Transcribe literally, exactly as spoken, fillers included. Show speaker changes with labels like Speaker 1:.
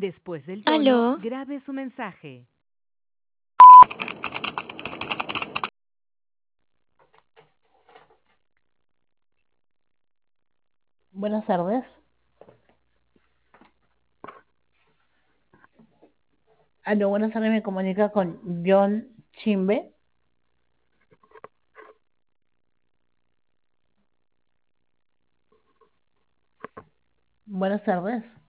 Speaker 1: Después del tono,
Speaker 2: Aló,
Speaker 1: grabe su mensaje.
Speaker 3: Buenas tardes. Aló, buenas tardes, me comunica con John Chimbe. Buenas tardes.